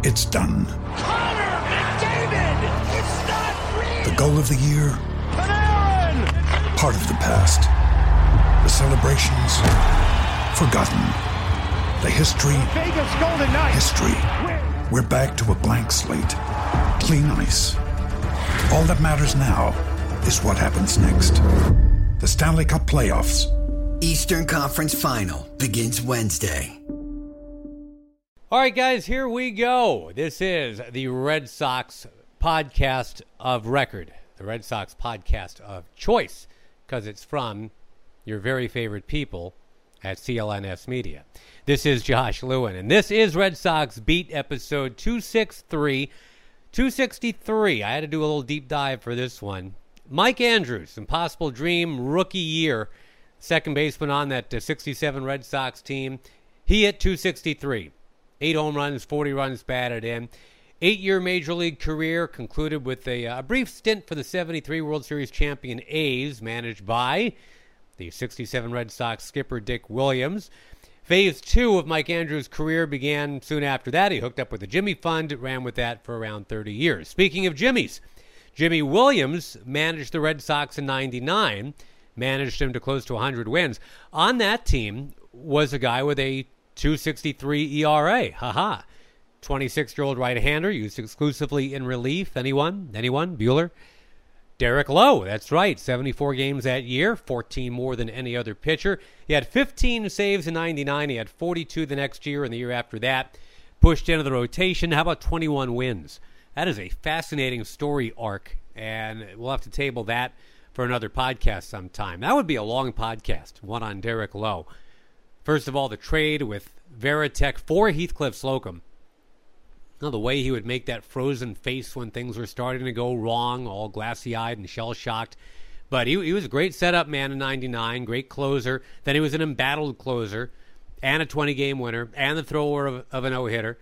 It's done. Connor McDavid! It's not real! The goal of the year? Panarin! Part of the past. The celebrations? Forgotten. The history? Vegas Golden Knights! History. We're back to a blank slate. Clean ice. All that matters now is what happens next. The Stanley Cup Playoffs. Eastern Conference Final begins Wednesday. All right, guys, here we go. This is the Red Sox podcast of record, the Red Sox podcast of choice, because it's from your very favorite people at CLNS Media. This is Josh Lewin, and this is Red Sox Beat episode 263. I had to do a little deep dive for this one. Mike Andrews, Impossible Dream, rookie year, second baseman on that 67 Red Sox team. He hit 263. 8 home runs, 40 runs batted in. 8-year Major League career concluded with a brief stint for the 73 World Series champion A's, managed by the 67 Red Sox skipper Dick Williams. Phase 2 of Mike Andrews' career began soon after that. He hooked up with the Jimmy Fund, ran with that for around 30 years. Speaking of Jimmys, Jimmy Williams managed the Red Sox in 99, managed him to close to 100 wins. On that team was a guy with a 2.63 ERA. Haha. 26-year-old right-hander used exclusively in relief. Anyone? Bueller? Derek Lowe. That's right. 74 games that year. 14 more than any other pitcher. He had 15 saves in 99. He had 42 the next year, and the year after that pushed into the rotation. How about 21 wins? That is a fascinating story arc, and we'll have to table that for another podcast sometime. That would be a long podcast, one on Derek Lowe. First of all, the trade with Veritek for Heathcliff Slocum. The way he would make that frozen face when things were starting to go wrong, all glassy-eyed and shell-shocked. But he was a great setup man in 99, great closer. Then he was an embattled closer and a 20-game winner and the thrower of a no-hitter.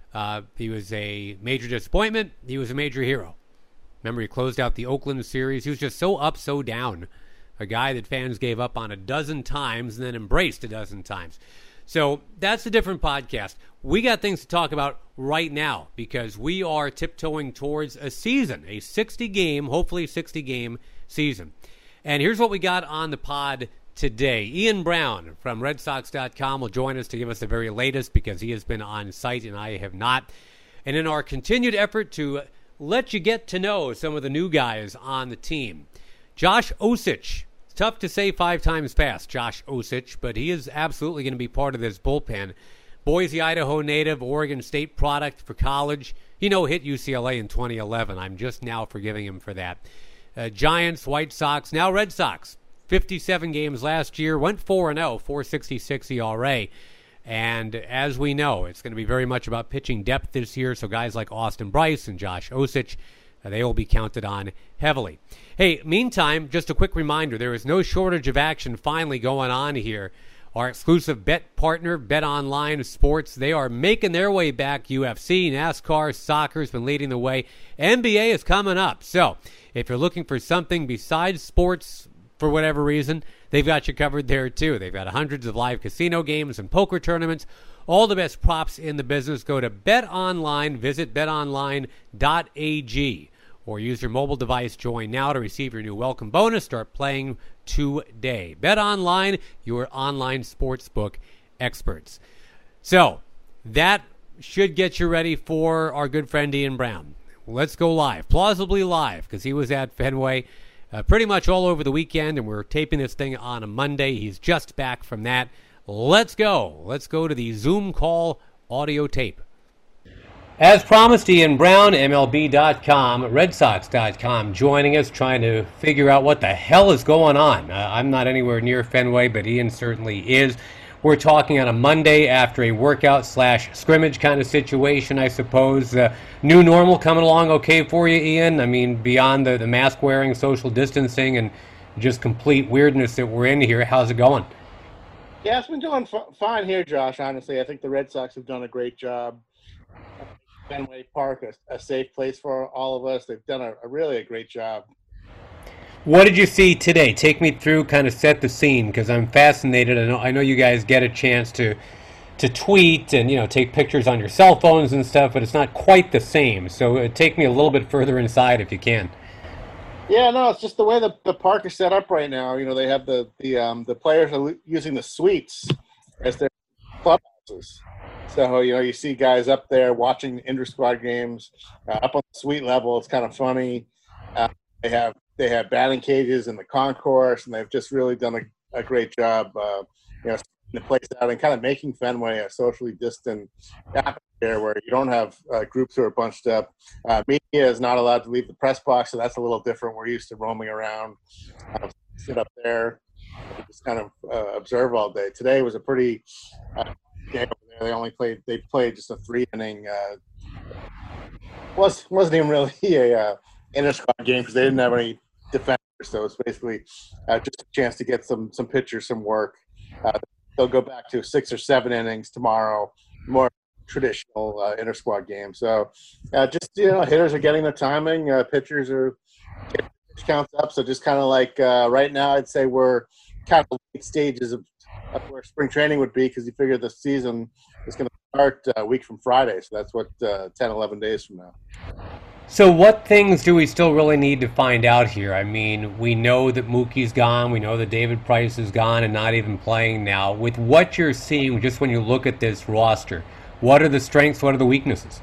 He was a major disappointment. He was a major hero. Remember, he closed out the Oakland series. He was just so up, so down. A guy that fans gave up on a dozen times and then embraced a dozen times. So that's a different podcast. We got things to talk about right now because we are tiptoeing towards a season, a 60-game, hopefully 60-game season. And here's what we got on the pod today. Ian Brown from RedSox.com will join us to give us the very latest because he has been on site and I have not. And in our continued effort to let you get to know some of the new guys on the team, Josh Osich. Tough to say 5 times fast, Josh Osich, but he is absolutely going to be part of this bullpen. Boise, Idaho native, Oregon State product for college. Hit UCLA in 2011. I'm just now forgiving him for that. Giants, White Sox, now Red Sox. 57 games last year, went 4-0, 4.66 ERA. And as we know, it's going to be very much about pitching depth this year, so guys like Austin Bryce and Josh Osich, they will be counted on heavily. Hey, meantime, just a quick reminder, there is no shortage of action finally going on here. Our exclusive bet partner, BetOnline Sports, they are making their way back. UFC, NASCAR, soccer has been leading the way. NBA is coming up. So if you're looking for something besides sports for whatever reason, they've got you covered there too. They've got hundreds of live casino games and poker tournaments. All the best props in the business. Go to BetOnline. Visit betonline.ag or use your mobile device. Join now to receive your new welcome bonus. Start playing today. BetOnline, your online sportsbook experts. So that should get you ready for our good friend Ian Brown. Let's go live, plausibly live, because he was at Fenway pretty much all over the weekend, and we're taping this thing on a Monday. He's just back from that. Let's go. Let's go to the Zoom call audio tape. As promised, Ian Brown, MLB.com, RedSox.com, joining us, trying to figure out what the hell is going on. I'm not anywhere near Fenway, but Ian certainly is. We're talking on a Monday after a workout/scrimmage kind of situation, I suppose. New normal coming along okay for you, Ian? I mean, beyond the mask wearing, social distancing, and just complete weirdness that we're in here, how's it going? Yeah, it's been doing fine here, Josh, honestly. I think the Red Sox have done a great job. Fenway Park, a safe place for all of us. They've done a really great job. What did you see today? Take me through, kind of set the scene, because I'm fascinated. I know you guys get a chance to to tweet and take pictures on your cell phones and stuff, but it's not quite the same. So take me a little bit further inside if you can. Yeah, no, it's just the way the park is set up right now. They have the players are using the suites as their clubhouses. So you see guys up there watching inter-squad games up on the suite level. It's kind of funny. They have batting cages in the concourse, and they've just really done a great job. The place out and kind of making Fenway a socially distant atmosphere where you don't have groups who are bunched up. Media is not allowed to leave the press box, so that's a little different. We're used to roaming around, sit up there, just kind of observe all day. Today was a pretty game over there. They played just a 3-inning. Wasn't even really a inter-squad game because they didn't have any defenders, so it's basically just a chance to get some pitchers some work. They'll go back to 6 or 7 innings tomorrow, more traditional inter-squad game. So hitters are getting their timing, pitchers are getting pitch counts up. So just kind of like right now, I'd say we're kind of late stages of where spring training would be because you figure the season is going to start a week from Friday. So that's what 10, 11 days from now. So what things do we still really need to find out here? I mean, we know that Mookie's gone. We know that David Price is gone and not even playing now. With what you're seeing, just when you look at this roster, what are the strengths? What are the weaknesses?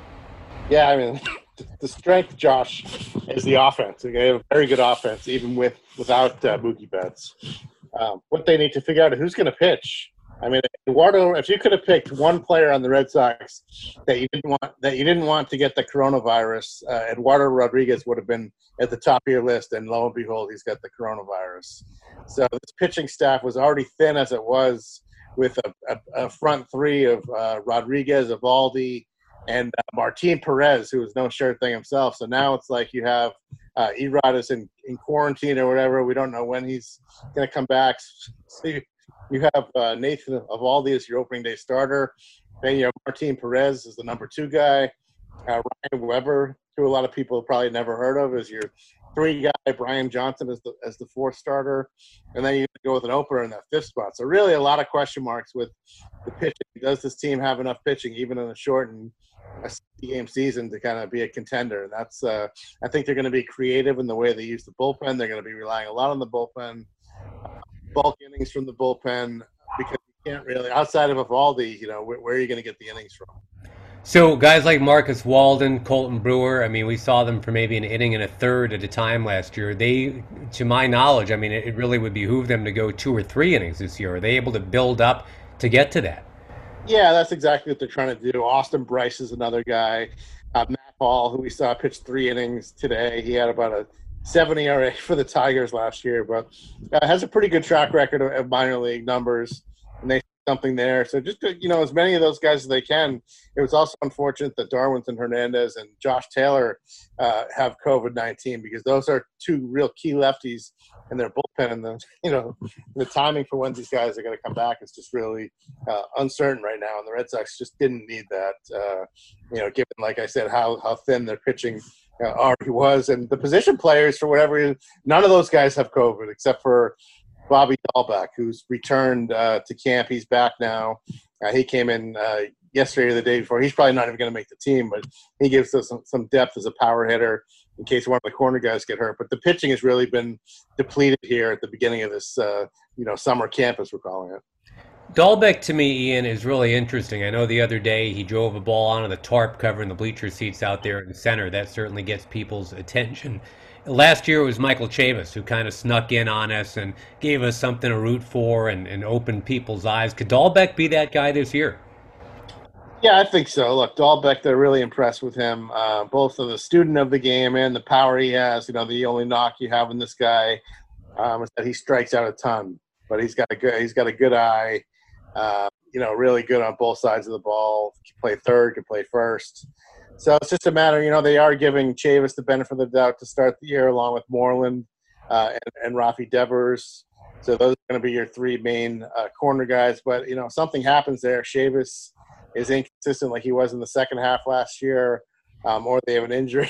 Yeah, I mean, the strength, Josh, is the offense. They have a very good offense, even without Mookie Betts. What they need to figure out is who's going to pitch. I mean, Eduardo, if you could have picked one player on the Red Sox that you didn't want to get the coronavirus, Eduardo Rodriguez would have been at the top of your list, and lo and behold, he's got the coronavirus. So this pitching staff was already thin as it was, with a front three of Rodriguez, Evaldi, and Martin Perez, who was no sure thing himself. So now it's like you have Erod is in quarantine or whatever. We don't know when he's going to come back. So you have Nathan Evaldi as your opening day starter. Then you have Martin Perez as the number 2 guy. Ryan Weber, who a lot of people have probably never heard of, is your 3 guy. Brian Johnson as the 4th starter. And then you go with an opener in that 5th spot. So really a lot of question marks with the pitching. Does this team have enough pitching, even in a shortened 60-game season, to kind of be a contender? And that's I think they're going to be creative in the way they use the bullpen. They're going to be relying a lot on the bullpen. Bulk innings from the bullpen, because you can't really, outside of Evaldi, where are you going to get the innings from? So guys like Marcus Walden, Colton Brewer, I mean, we saw them for maybe an inning and a third at a time last year. They, to my knowledge, I mean, it really would behoove them to go 2 or 3 innings this year. Are they able to build up to get to that? Yeah, that's exactly what they're trying to do. Austin Bryce is another guy. Matt Hall, who we saw pitch 3 innings today, he had about a 7 ERA for the Tigers last year, but has a pretty good track record of minor league numbers, and they something there. So just as many of those guys as they can. It was also unfortunate that Darwinton Hernandez and Josh Taylor have COVID-19, because those are 2 real key lefties in their bullpen, and the timing for when these guys are going to come back is just really uncertain right now. And the Red Sox just didn't need that, given, like I said, how thin their pitching already was, and the position players, for whatever reason, none of those guys have COVID except for Bobby Dahlbeck, who's returned to camp. He's back now. He came in yesterday or the day before. He's probably not even going to make the team, but he gives us some depth as a power hitter in case one of the corner guys get hurt. But the pitching has really been depleted here at the beginning of this, summer camp, as we're calling it. Dahlbeck, to me, Ian, is really interesting. I know the other day he drove a ball onto the tarp covering the bleacher seats out there in the center. That certainly gets people's attention. Last year it was Michael Chavis who kind of snuck in on us and gave us something to root for and opened people's eyes. Could Dahlbeck be that guy this year? Yeah, I think so. Look, Dahlbeck, they're really impressed with him, both as a student of the game and the power he has. The only knock you have in this guy is that he strikes out a ton, but he's got a good eye. Really good on both sides of the ball. Can play third, can play first. So it's just a matter, they are giving Chavis the benefit of the doubt to start the year, along with Moreland and Rafi Devers. So those are going to be your 3 main corner guys. But, something happens there. Chavis is inconsistent like he was in the second half last year. or they have an injury,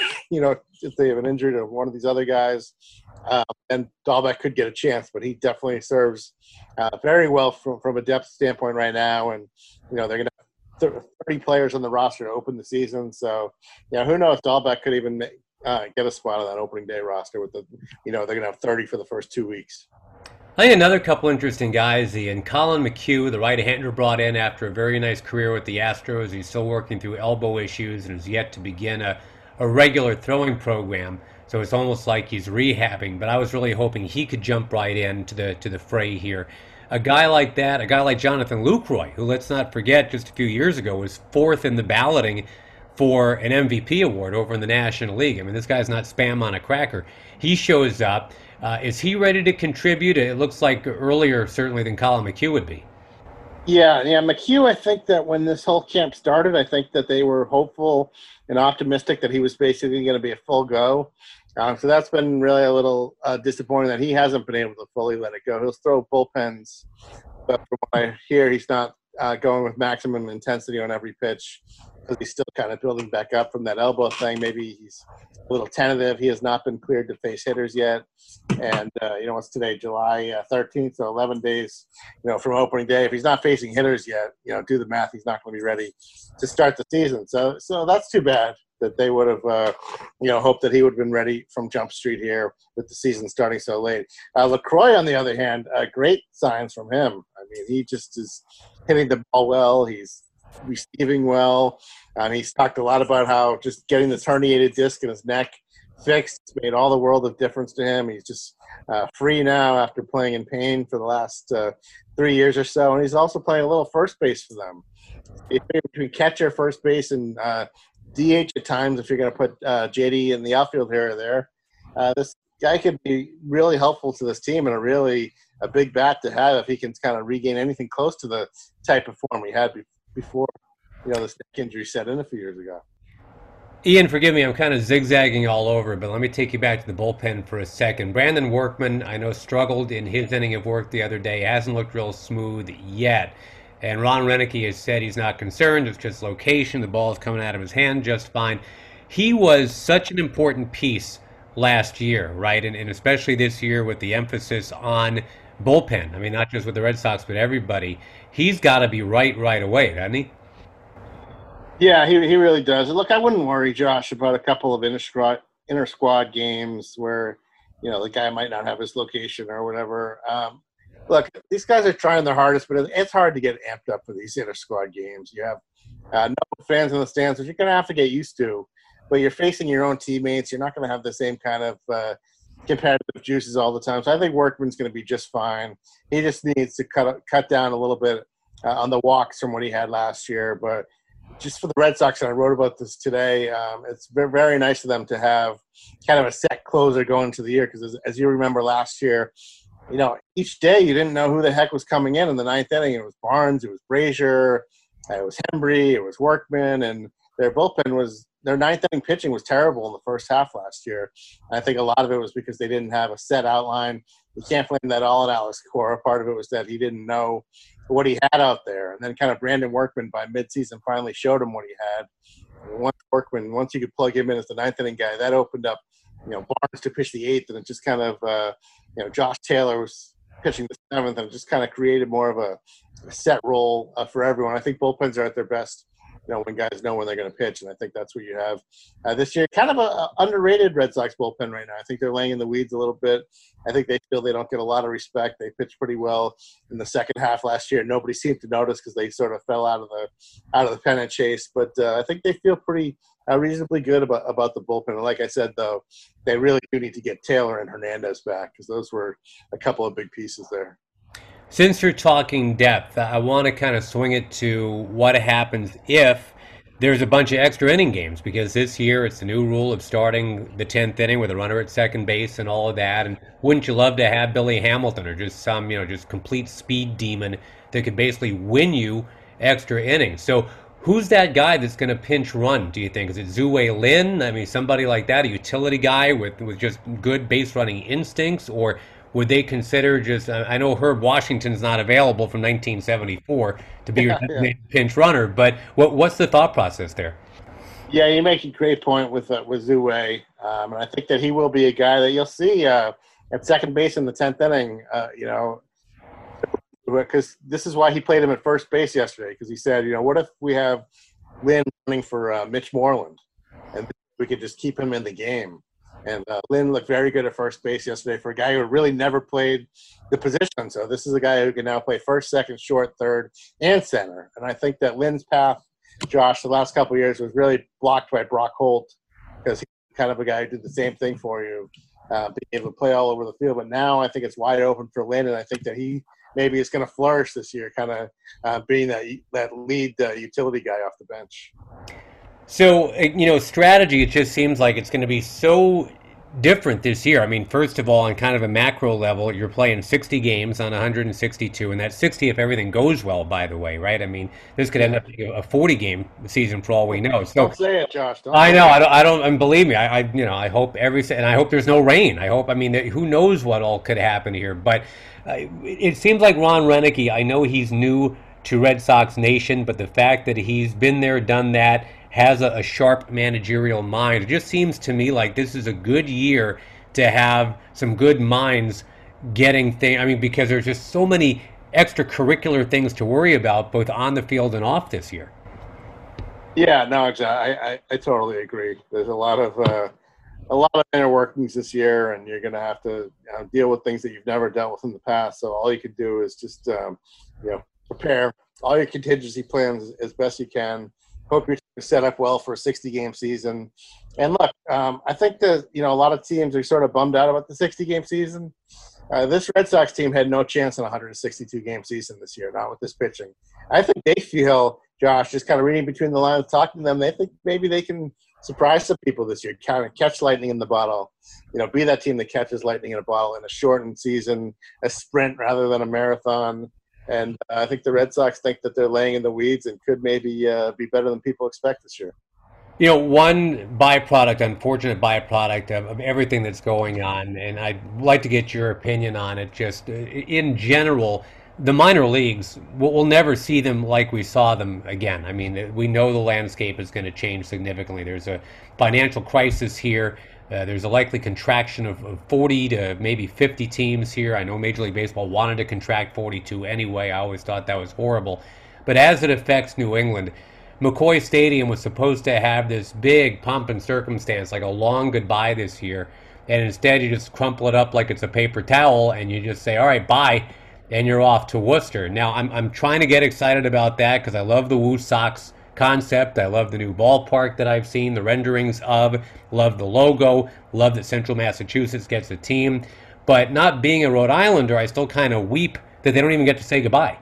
if they have an injury to one of these other guys, then Dahlbeck could get a chance. But he definitely serves very well from a depth standpoint right now. And, they're going to have 30 players on the roster to open the season. So, who knows? Dahlbeck could even get a spot on that opening day roster with they're going to have 30 for the first 2 weeks. I think another couple interesting guys, Ian. Colin McHugh, the right-hander brought in after a very nice career with the Astros. He's still working through elbow issues and is yet to begin a regular throwing program. So it's almost like he's rehabbing. But I was really hoping he could jump right into the fray here. A guy like that, a guy like Jonathan Lucroy, who, let's not forget, just a few years ago was fourth in the balloting for an MVP award over in the National League. I mean, this guy's not spam on a cracker. He shows up. Is he ready to contribute? It looks like earlier, certainly, than Colin McHugh would be. Yeah. McHugh, I think that when this whole camp started, I think that they were hopeful and optimistic that he was basically going to be a full go. So that's been really a little disappointing that he hasn't been able to fully let it go. He'll throw bullpens, but from what I hear, he's not going with maximum intensity on every pitch because he's still kind of building back up from that elbow thing. Maybe he's a little tentative. He has not been cleared to face hitters yet. And, what's today, July 13th, so 11 days, from opening day. If he's not facing hitters yet, do the math, he's not going to be ready to start the season. So that's too bad that they would have, hoped that he would have been ready from Jump Street here with the season starting so late. LaCroix, on the other hand, great signs from him. I mean, he just is hitting the ball well. He's receiving well. He's talked a lot about how just getting this herniated disc in his neck fixed made all the world of difference to him. He's just free now after playing in pain for the last 3 years or so. And he's also playing a little first base for them. Between catcher, first base, and DH at times, if you're going to put JD in the outfield here or there, this guy could be really helpful to this team and a big bat to have if he can kind of regain anything close to the type of form he had before this neck injury set in a few years ago. Ian, forgive me, I'm kind of zigzagging all over, but let me take you back to the bullpen for a second. Brandon Workman, I know, struggled in his inning of work the other day, hasn't looked real smooth yet. And Ron Renicky has said he's not concerned, it's just location, the ball is coming out of his hand just fine. He was such an important piece last year, right? And especially this year with the emphasis on bullpen. I mean, not just with the Red Sox, but everybody. He's got to be right away, doesn't he? Yeah, he really does. Look, I wouldn't worry, Josh, about a couple of inter squad games where, the guy might not have his location or whatever. Look, these guys are trying their hardest, but it's hard to get amped up for these inter squad games. You have no fans in the stands, which you're going to have to get used to. But you're facing your own teammates. You're not going to have the same kind of competitive juices all the time. So I think Workman's going to be just fine. He just needs to cut down a little bit on the walks from what he had last year. But just for the Red Sox, and I wrote about this today, it's very, very nice of them to have kind of a set closer going into the year because as you remember last year, each day you didn't know who the heck was coming in the ninth inning. It was Barnes, it was Brazier, it was Hembree, it was Workman, and their ninth inning pitching was terrible in the first half last year. And I think a lot of it was because they didn't have a set outline. You can't blame that all on Alex Cora. Part of it was that he didn't know what he had out there. And then kind of Brandon Workman by midseason finally showed him what he had. And once you could plug him in as the ninth inning guy, that opened up, Barnes to pitch the eighth, and it just kind of, Josh Taylor was pitching the seventh, and it just kind of created more of a set role for everyone. I think bullpens are at their best, when guys know when they're going to pitch, and I think that's what you have this year. Kind of a underrated Red Sox bullpen right now. I think they're laying in the weeds a little bit. I think they feel they don't get a lot of respect. They pitched pretty well in the second half last year. Nobody seemed to notice because they sort of fell out of the pennant chase. But I think they feel pretty reasonably good about the bullpen. And like I said, though, they really do need to get Taylor and Hernandez back because those were a couple of big pieces there. Since you're talking depth, I want to kind of swing it to what happens if there's a bunch of extra inning games, because this year it's the new rule of starting the 10th inning with a runner at second base and all of that. And wouldn't you love to have Billy Hamilton or just some, just complete speed demon that could basically win you extra innings? So who's that guy that's going to pinch run, do you think? Is it Zue Lin? I mean, somebody like that, a utility guy with just good base running instincts? Or would they consider just, I know Herb Washington's not available from 1974 to be your pinch runner, but what's the thought process there? Yeah, you make a great point with Zhu Wei, and I think that he will be a guy that you'll see at second base in the 10th inning. Because this is why he played him at first base yesterday. Because he said, what if we have Lynn running for Mitch Moreland, and we could just keep him in the game. And Lynn looked very good at first base yesterday for a guy who really never played the position. So this is a guy who can now play first, second, short, third, and center. And I think that Lynn's path, Josh, the last couple of years was really blocked by Brock Holt, because he's kind of a guy who did the same thing for you, being able to play all over the field. But now I think it's wide open for Lynn, and I think that he maybe is going to flourish this year, kind of being that lead utility guy off the bench. So, strategy, it just seems like it's going to be so different this year. I mean, first of all, on kind of a macro level, you're playing 60 games on 162, and that's 60 if everything goes well, by the way, right? I mean, this could end up being a 40-game season for all we know. So, don't say it, Josh. I know. I don't. And believe me, I hope and I hope there's no rain. Who knows what all could happen here? But it seems like Ron Roenicke, I know he's new to Red Sox Nation, but the fact that he's been there, done that, has a sharp managerial mind. It just seems to me like this is a good year to have some good minds getting things. I mean, because there's just so many extracurricular things to worry about, both on the field and off this year. Yeah, no, exactly. I totally agree. There's a lot of inner workings this year, and you're going to have to deal with things that you've never dealt with in the past. So all you can do is just prepare all your contingency plans as best you can. Hope you're set up well for a 60-game season. And look, I think that a lot of teams are sort of bummed out about the 60-game season. This Red Sox team had no chance in a 162-game season this year, not with this pitching. I think they feel, Josh, just kind of reading between the lines, talking to them, they think maybe they can surprise some people this year, kind of catch lightning in the bottle, be that team that catches lightning in a bottle in a shortened season, a sprint rather than a marathon. And I think the Red Sox think that they're laying in the weeds and could maybe be better than people expect this year. One unfortunate byproduct of everything that's going on, and I'd like to get your opinion on it, just in general, the minor leagues, we'll never see them like we saw them again. I mean, we know the landscape is going to change significantly. There's a financial crisis here. There's a likely contraction of 40 to maybe 50 teams here. I know Major League Baseball wanted to contract 42 anyway. I always thought that was horrible. But as it affects New England, McCoy Stadium was supposed to have this big pomp and circumstance, like a long goodbye this year. And instead you just crumple it up like it's a paper towel and you just say, all right, bye, and you're off to Worcester. Now, I'm trying to get excited about that because I love the Woo Sox concept. I love the new ballpark that I've seen, the renderings of, love the logo, love that Central Massachusetts gets a team. But not being a Rhode Islander, I still kind of weep that they don't even get to say goodbye.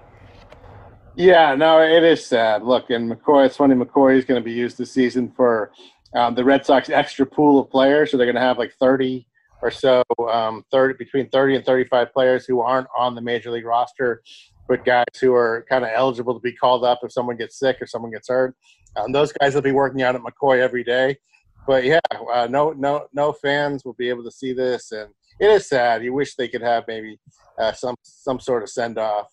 Yeah, no, it is sad. Look, and McCoy, it's funny, McCoy is going to be used this season for the Red Sox extra pool of players. So they're going to have like 30 or so, between 30 and 35 players who aren't on the Major League roster, but guys who are kind of eligible to be called up if someone gets sick or someone gets hurt. Those guys will be working out at McCoy every day. But yeah, no fans will be able to see this, and it is sad. You wish they could have maybe some sort of send off.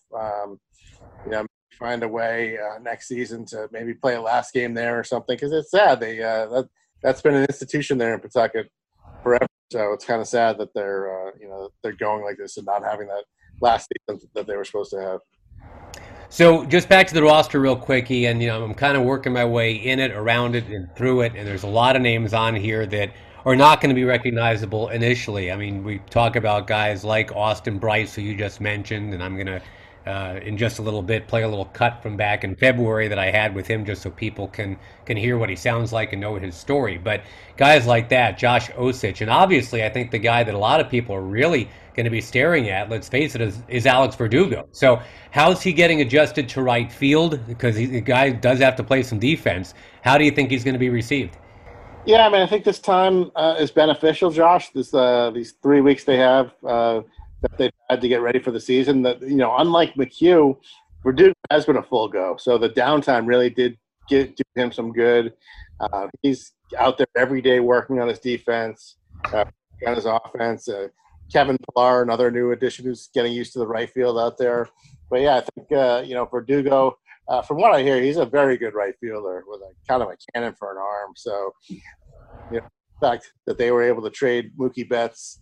Find a way next season to maybe play a last game there or something, because it's sad. That's been an institution there in Pawtucket forever. So it's kind of sad that they're going like this and not having that last season that they were supposed to have. So just back to the roster real quickie, and I'm kind of working my way in it, around it, and through it, and there's a lot of names on here that are not going to be recognizable initially. I mean, we talk about guys like Austin Bryce, who you just mentioned, and I'm going to, in just a little bit, play a little cut from back in February that I had with him just so people can hear what he sounds like and know his story. But guys like that, Josh Osich, and obviously I think the guy that a lot of people are really going to be staring at, let's face it, is Alex Verdugo. So how's he getting adjusted to right field? Because the guy does have to play some defense. How do you think he's going to be received? Yeah, I mean, I think this time is beneficial, Josh. These 3 weeks they have that they've had to get ready for the season. That unlike McHugh, Verdugo has been a full go. So the downtime really did do him some good. He's out there every day working on his defense, on his offense. Kevin Pillar, another new addition who's getting used to the right field out there. But yeah, I think Verdugo from what I hear, he's a very good right fielder with a kind of a cannon for an arm. So, the fact that they were able to trade Mookie Betts,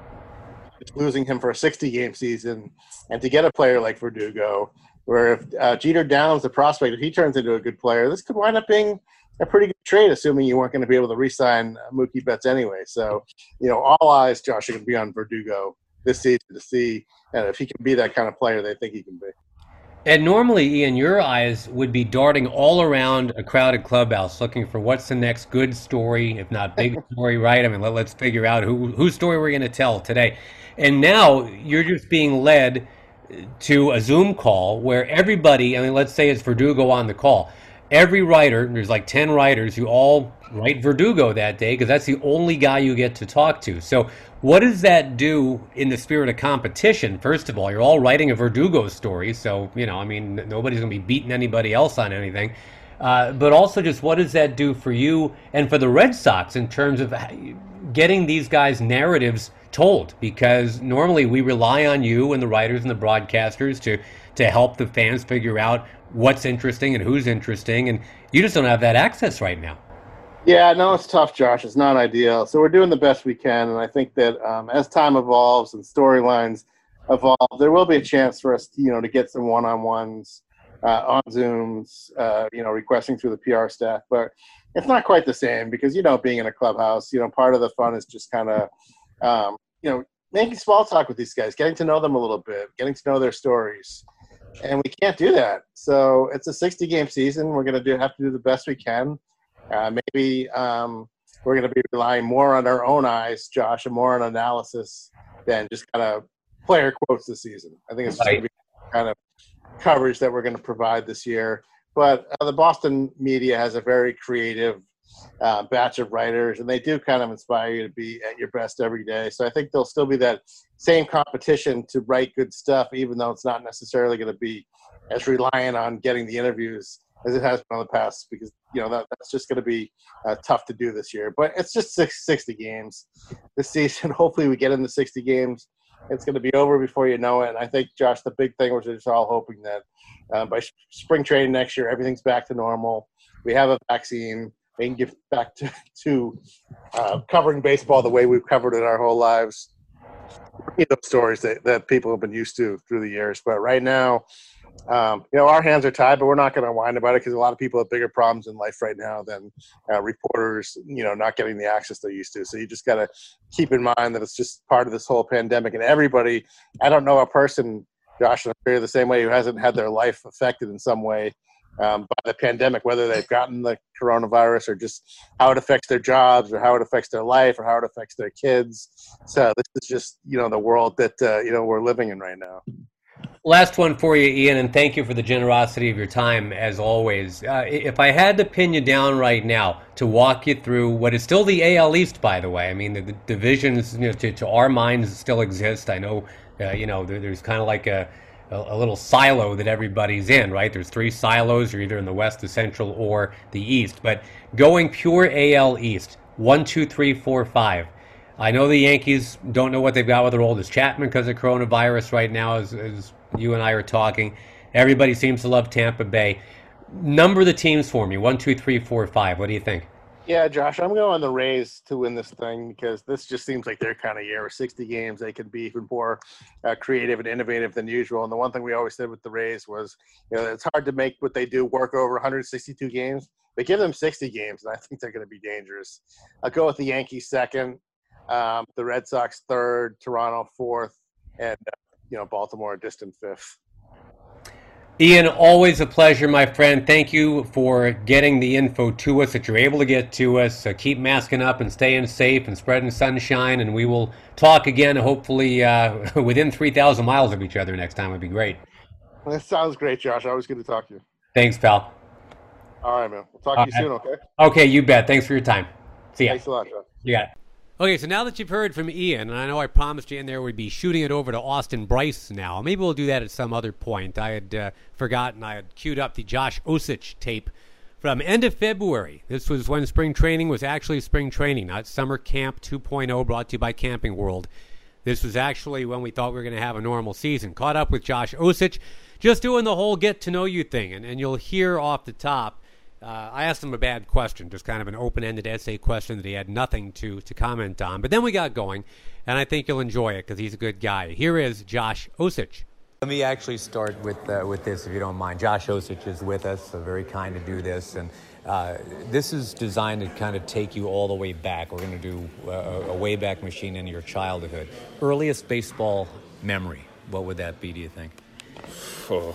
losing him for a 60-game season, and to get a player like Verdugo, where if Jeter Downs, the prospect, if he turns into a good player, this could wind up being a pretty good trade, assuming you weren't going to be able to re-sign Mookie Betts anyway. So, all eyes, Josh, are going to be on Verdugo this season to see if he can be that kind of player they think he can be. And normally, Ian, your eyes would be darting all around a crowded clubhouse looking for what's the next good story, if not big story, right? I mean, let's figure out whose story we're going to tell today. And now you're just being led to a Zoom call where everybody, I mean, let's say it's Verdugo on the call. Every writer, there's like 10 writers who all write Verdugo that day because that's the only guy you get to talk to. So what does that do in the spirit of competition? First of all, you're all writing a Verdugo story. So, nobody's going to be beating anybody else on anything. But also just what does that do for you and for the Red Sox in terms of getting these guys' narratives told? Because normally we rely on you and the writers and the broadcasters to help the fans figure out what's interesting and who's interesting, and you just don't have that access right now. Yeah, no, it's tough, Josh. It's not ideal. So we're doing the best we can, and I think that as time evolves and storylines evolve, there will be a chance for us to get some one-on-ones on Zooms, requesting through the PR staff. But it's not quite the same because, being in a clubhouse, part of the fun is just kind of, making small talk with these guys, getting to know them a little bit, getting to know their stories. And we can't do that. So it's a 60-game season. We're going to have to do the best we can. Maybe we're going to be relying more on our own eyes, Josh, and more on analysis than just kind of player quotes this season. I think it's just going to be kind of coverage that we're going to provide this year. But the Boston media has a very creative batch of writers, and they do kind of inspire you to be at your best every day. So I think there'll still be that same competition to write good stuff, even though it's not necessarily going to be as reliant on getting the interviews as it has been in the past, because that's just going to be tough to do this year. But it's just 60 games this season. Hopefully we get into 60 games. It's going to be over before you know it. And I think, Josh, the big thing was just all hoping that by spring training next year, everything's back to normal. We have a vaccine. We can get back to covering baseball the way we've covered it our whole lives. Those stories that people have been used to through the years. But right now, our hands are tied, but we're not going to whine about it because a lot of people have bigger problems in life right now than reporters, not getting the access they used to. So you just got to keep in mind that it's just part of this whole pandemic. And everybody, I don't know a person, Josh, and I'm the same way, who hasn't had their life affected in some way by the pandemic, whether they've gotten the coronavirus or just how it affects their jobs or how it affects their life or how it affects their kids. So this is just, the world that, we're living in right now. Last one for you, Ian, and thank you for the generosity of your time, as always. If I had to pin you down right now to walk you through what is still the AL East, by the way, I mean, the divisions, to our minds still exist. I know, there's kind of like a little silo that everybody's in, right? There's 3 silos. You're either in the West, the Central, or the East. But going pure AL East, 1, 2, 3, 4, 5. I know the Yankees don't know what they've got with their oldest Chapman because of coronavirus right now, as you and I are talking. Everybody seems to love Tampa Bay. Number the teams for me, 1, 2, 3, 4, 5. What do you think? Yeah, Josh, I'm going on the Rays to win this thing because this just seems like their kind of year. 60 games, they can be even more creative and innovative than usual. And the one thing we always said with the Rays was, it's hard to make what they do work over 162 games. But give them 60 games, and I think they're going to be dangerous. I'll go with the Yankees second, the Red Sox third, Toronto fourth, and Baltimore a distant fifth. Ian, always a pleasure, my friend. Thank you for getting the info to us that you're able to get to us. Keep masking up and staying safe and spreading sunshine, and we will talk again, hopefully within 3,000 miles of each other next time. Would be great. That sounds great, Josh. Always good to talk to you. Thanks, pal. All right, man. We'll talk to you soon, okay? Okay, you bet. Thanks for your time. See ya. Thanks a lot, Josh. You got it. Okay, so now that you've heard from Ian, and I know I promised you in there we'd be shooting it over to Austin Bryce now. Maybe we'll do that at some other point. I had forgotten I had queued up the Josh Osich tape from end of February. This was when spring training was actually spring training, not summer camp 2.0 brought to you by Camping World. This was actually when we thought we were going to have a normal season. Caught up with Josh Osich, just doing the whole get-to-know-you thing. And you'll hear off the top, I asked him a bad question, just kind of an open-ended essay question that he had nothing to comment on. But then we got going, and I think you'll enjoy it because he's a good guy. Here is Josh Osich. Let me actually start with this, if you don't mind. Josh Osich is with us, so very kind to do this. And this is designed to kind of take you all the way back. We're going to do a Wayback Machine into your childhood. Earliest baseball memory, what would that be, do you think? Oh.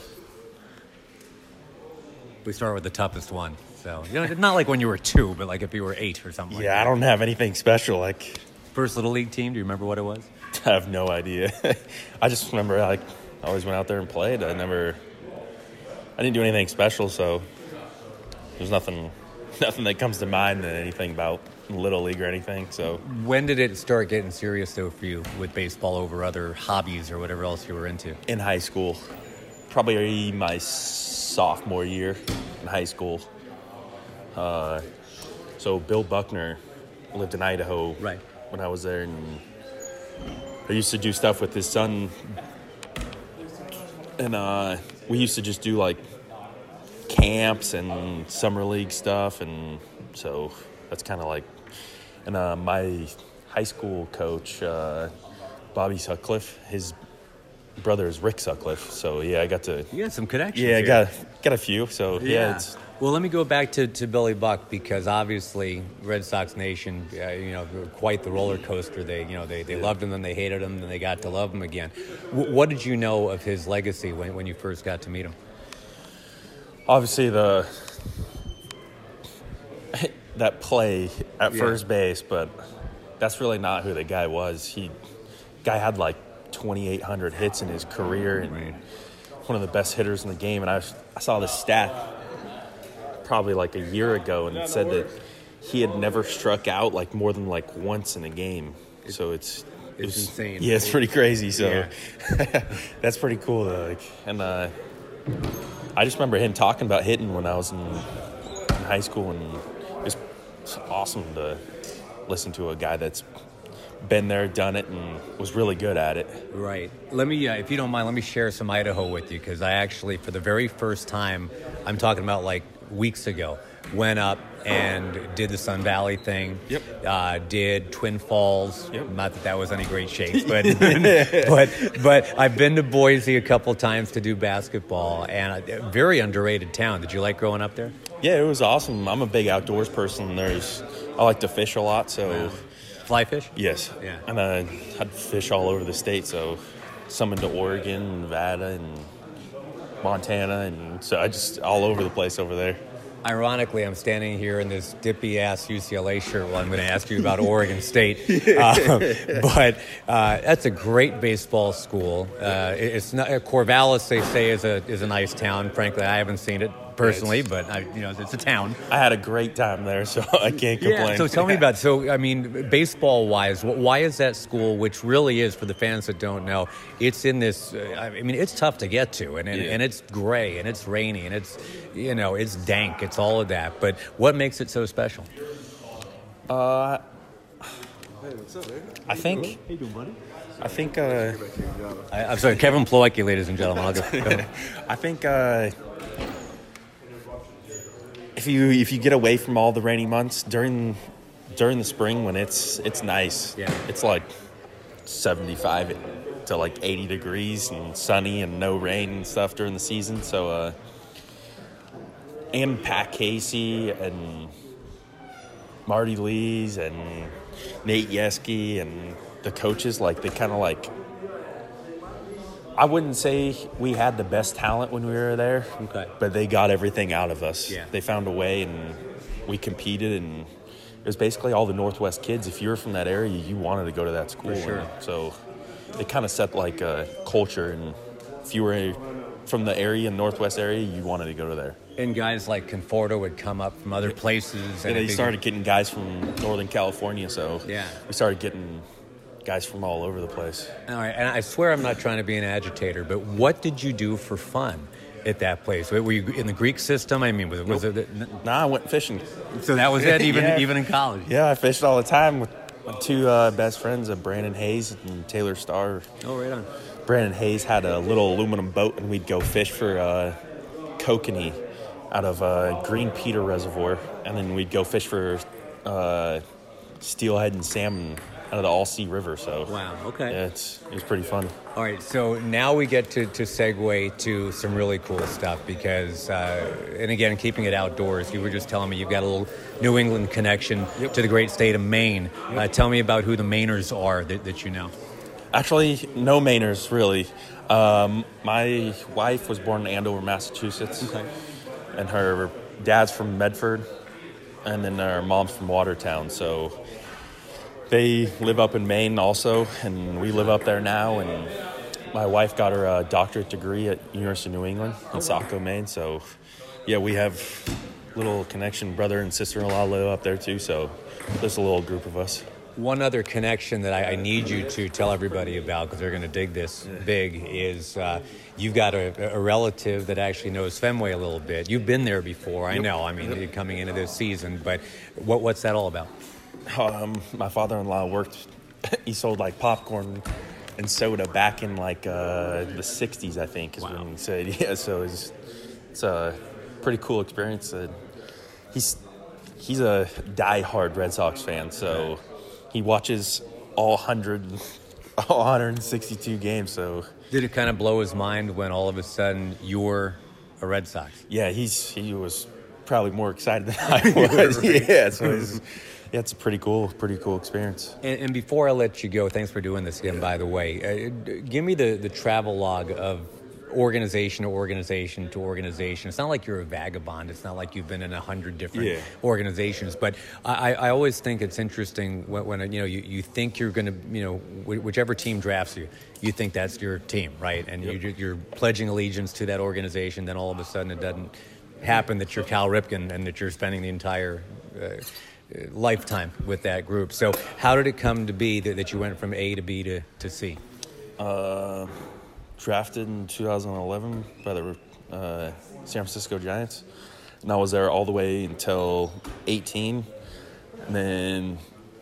We start with the toughest one. So, not like when you were 2, but like if you were 8 or something like that. Yeah, I don't have anything special. Like, first Little League team, do you remember what it was? I have no idea. I just remember, I always went out there and played. I didn't do anything special, so there's nothing that comes to mind than anything about Little League or anything. So when did it start getting serious, though, for you with baseball over other hobbies or whatever else you were into? In high school. Probably my sophomore year in high school. So Bill Buckner lived in Idaho when I was there, and I used to do stuff with his son. And we used to just do, like, camps and summer league stuff, and so that's kind of like... And my high school coach, Bobby Sutcliffe, his brother is Rick Sutcliffe, so yeah, I got to... You got some connections. Yeah, I got a few, so yeah. It's... Well, let me go back to Billy Buck, because obviously Red Sox Nation, quite the roller coaster. They loved him, then they hated him, then they got to love him again. What did you know of his legacy when you first got to meet him? Obviously that play at first base, but that's really not who the guy was. Guy had like 2,800 hits in his career, and one of the best hitters in the game. And I saw this stat probably like a year ago, and it said that he had never struck out like more than like once in a game. So it's insane. Yeah, it's pretty crazy. So that's pretty cool though. And I just remember him talking about hitting when I was in high school, and it's awesome to listen to a guy that's been there, done it, and was really good at it. Right. Let me, if you don't mind, let me share some Idaho with you, because I actually, for the very first time, I'm talking about like weeks ago, went up and did the Sun Valley thing. Yep. Did Twin Falls. Yep. Not that that was any great shape, but but I've been to Boise a couple times to do basketball, and a very underrated town. Did you like growing up there? Yeah, it was awesome. I'm a big outdoors person. I like to fish a lot, so... Wow. Fly fish? Yes. Yeah. And I'd fish all over the state, so some into Oregon, Nevada, and Montana, and so I just all over the place over there. Ironically, I'm standing here in this dippy-ass UCLA shirt while I'm going to ask you about Oregon State. But that's a great baseball school. It's not Corvallis, they say, is a nice town. Frankly, I haven't seen it personally, but it's a town. I had a great time there, so I can't complain. Yeah, so tell me about it. So, I mean, baseball-wise, why is that school, which really is, for the fans that don't know, it's in this, it's tough to get to, and it's gray, and it's rainy, and it's, it's dank, it's all of that. But what makes it so special? I think... Hey, how you doing, buddy? I think... I'm sorry, Kevin Plawecki, ladies and gentlemen. I'll go. I think... If you get away from all the rainy months during the spring when it's nice, it's like 75 to like 80 degrees and sunny and no rain and stuff during the season. So and Pat Casey and Marty Lees and Nate Yeske and the coaches, like they kind of like, I wouldn't say we had the best talent when we were there, but they got everything out of us. Yeah. They found a way, and we competed, and it was basically all the Northwest kids. If you were from that area, you wanted to go to that school. For sure. So it kind of set like a culture, and if you were from the area, Northwest area, you wanted to go to there. And guys like Conforto would come up from other places. And they started getting guys from Northern California, so we started getting guys from all over the place. All right, and I swear I'm not trying to be an agitator, but what did you do for fun at that place? Were you in the Greek system? I mean, was it? Nah, I went fishing. So that was it, even in college? Yeah, I fished all the time with My two best friends are Brandon Hayes and Taylor Starr. Oh, right on. Brandon Hayes had a little aluminum boat, and we'd go fish for kokanee out of Green Peter Reservoir, and then we'd go fish for steelhead and salmon out of the All-Sea River. So Wow, okay. yeah, it was pretty fun. All right, so now we get to segue to some really cool stuff because, and again, keeping it outdoors, you were just telling me you've got a little New England connection to the great state of Maine. Tell me about who the Mainers are that you know. Actually, no Mainers, really. My wife was born in Andover, Massachusetts, and her dad's from Medford, and then her mom's from Watertown, so they live up in Maine also, and we live up there now, and my wife got her doctorate degree at University of New England in Saco, Maine, so yeah, we have a little connection. Brother and sister-in-law live up there too, so there's a little group of us. One other connection that I need you to tell everybody about, because they're going to dig this big, is you've got a relative that actually knows Fenway a little bit. You've been there before, I know. I mean, coming into this season, but what's that all about? My father-in-law worked, he sold like popcorn and soda back in like the 60s, I think, is when he said. Yeah, so it's a pretty cool experience. He's a die-hard Red Sox fan, so he watches all 162 games. So did it kind of blow his mind when all of a sudden you're a Red Sox? Yeah, he was probably more excited than I was. Yeah, so it's a pretty cool experience. And before I let you go, thanks for doing this again, by the way. Give me the travel log of organization to organization to organization. It's not like you're a vagabond. It's not like you've been in 100 different organizations. But I always think it's interesting when you think you're going to, whichever team drafts you, you think that's your team, right? And you're pledging allegiance to that organization. Then all of a sudden it doesn't happen that you're Cal Ripken and that you're spending the entire lifetime with that group. So how did it come to be that you went from A to B to C? Drafted in 2011 by the San Francisco Giants, and I was there all the way until 18. And then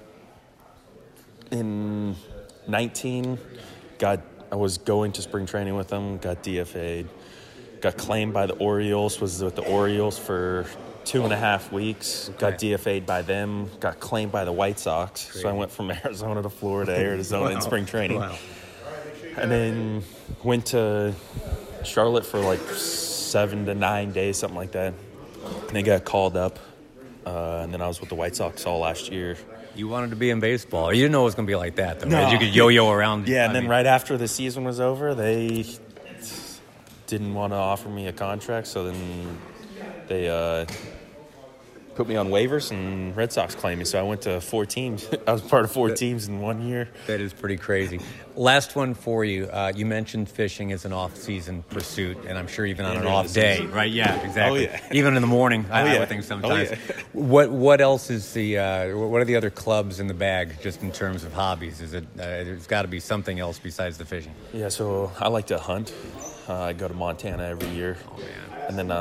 in 19, I was going to spring training with them, got DFA'd, got claimed by the Orioles, was with the Orioles for 2.5 weeks, got DFA'd by them, got claimed by the White Sox. Great. So I went from Arizona to Florida, Arizona in spring training. Wow. And then went to Charlotte for like 7 to 9 days, something like that. And then got called up. And then I was with the White Sox all last year. You wanted to be in baseball. You didn't know it was going to be like that, though. No. Right? You could yo-yo around. Yeah, and then right after the season was over, they didn't want to offer me a contract. So then they put me on waivers, and Red Sox claimed me. So I went to 4 teams. I was part of 4 teams in 1 year. That is pretty crazy. Last one for you. You mentioned fishing as an off-season pursuit, and I'm sure even on an off day, right? Yeah, exactly. Oh, yeah. Even in the morning, I would think sometimes. Oh, yeah. What else is what are the other clubs in the bag, just in terms of hobbies? Is it? There's got to be something else besides the fishing. Yeah, so I like to hunt. I go to Montana every year. Oh man. And then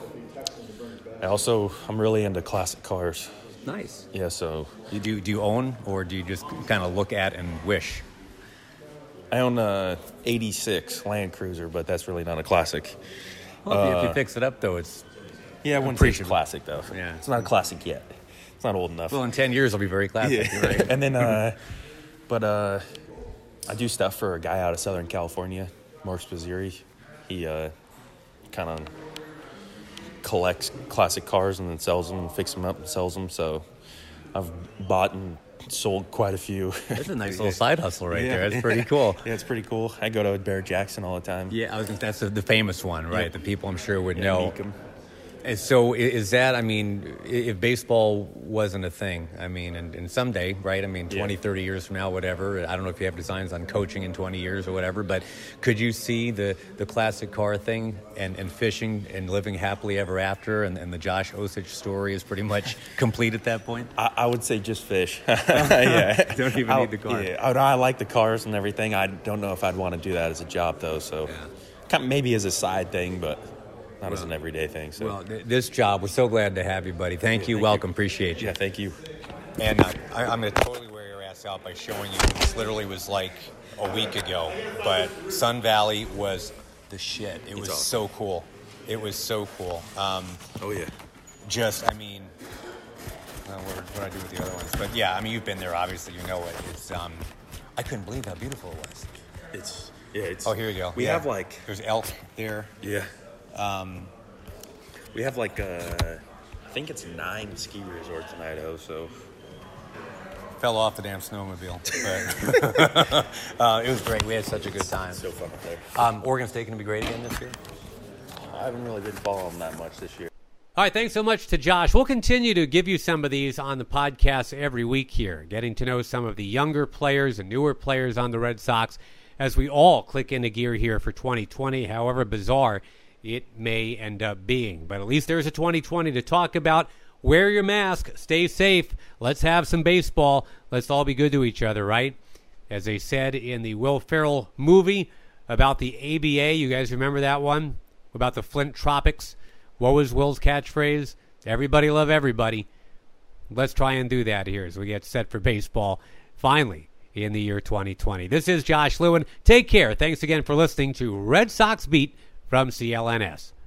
I'm really into classic cars. Nice. Yeah, so do you own, or do you just kind of look at and wish? I own a '86 Land Cruiser, but that's really not a classic. Well, if you fix it up, though, it's I wouldn't say it's classic, though. Yeah, it's not a classic yet. It's not old enough. Well, in 10 years, it'll be very classic. Yeah. Right? And then, I do stuff for a guy out of Southern California, Mark Spazzeri. He kind of collects classic cars and then sells them, fixes them up and sells them. So I've bought and sold quite a few. That's a nice little side hustle right there. That's pretty cool. Yeah, it's pretty cool. I go to Barrett Jackson all the time. Yeah, that's the famous one, right? Yep. The people I'm sure would know. Meekum. And so is that, if baseball wasn't a thing, and someday, right, 20, 30 years from now, whatever, I don't know if you have designs on coaching in 20 years or whatever, but could you see the classic car thing and fishing and living happily ever after, and the Josh Osich story is pretty much complete at that point? I would say just fish. Yeah. Don't even need the car. Yeah, I like the cars and everything. I don't know if I'd want to do that as a job, though, so kind of maybe as a side thing, but not as an everyday thing. So. Well, this job, we're so glad to have you, buddy. Thank you. Welcome. Appreciate you. Yeah, thank you. And I'm going to totally wear your ass this out by showing you. This literally was like a week ago, but Sun Valley was the shit. It was awesome. So cool. It was so cool. Oh yeah. Just, I mean, what did I do with the other ones? But yeah, I mean, you've been there. Obviously, you know it. It's I couldn't believe how beautiful it was. It's. Oh, here you go. We have like there's elk there. Yeah. We have like I think it's 9 ski resorts in Idaho. So. Fell off the damn snowmobile. But it was great. We had such a good time. So fun up there. Oregon State going to be great again this year? I haven't really been following them that much this year. All right, thanks so much to Josh. We'll continue to give you some of these on the podcast every week here, getting to know some of the younger players and newer players on the Red Sox as we all click into gear here for 2020, however bizarre it may end up being. But at least there's a 2020 to talk about. Wear your mask. Stay safe. Let's have some baseball. Let's all be good to each other, right? As they said in the Will Ferrell movie about the ABA, you guys remember that one? About the Flint Tropics. What was Will's catchphrase? Everybody love everybody. Let's try and do that here as we get set for baseball finally in the year 2020. This is Josh Lewin. Take care. Thanks again for listening to Red Sox Beat from CLNS.